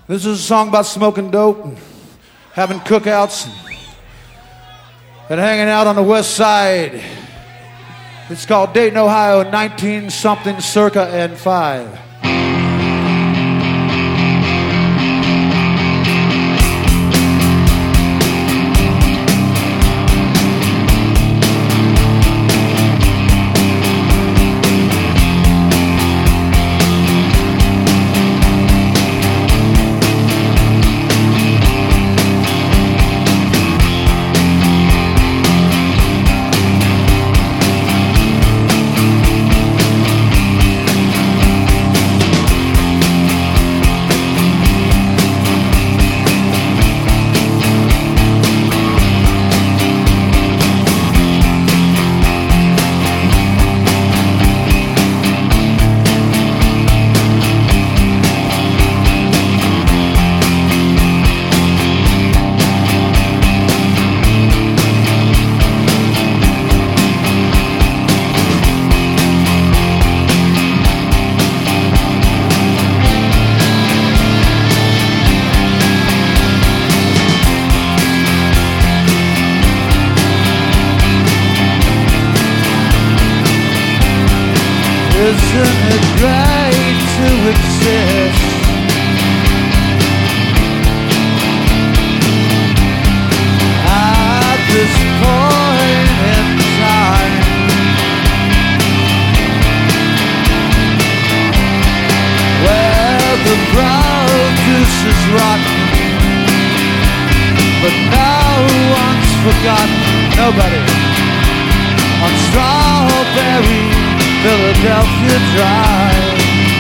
This is a song about smoking dope and having cookouts and hanging out on the west side. It's called Dayton, Ohio, 19-something circa and 5. Isn't it great to exist? At this point in time, where the produce is rotten, but no one's forgotten, nobody, on Strawberry Philadelphia Drive.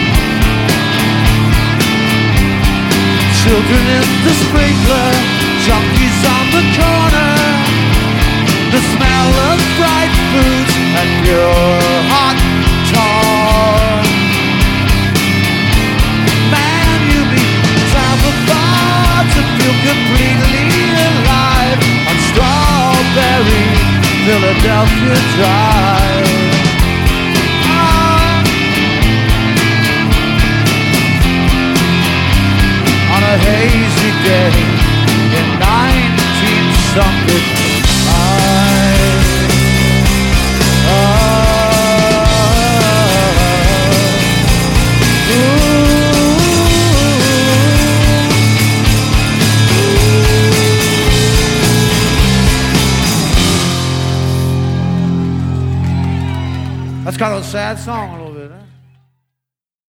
Children in the sprinkler, junkies on the corner, the smell of fried foods and pure hot tar. Man, you need time apart to feel completely alive on Strawberry Philadelphia Drive. A hazy day in 19-something That's kind of a sad song.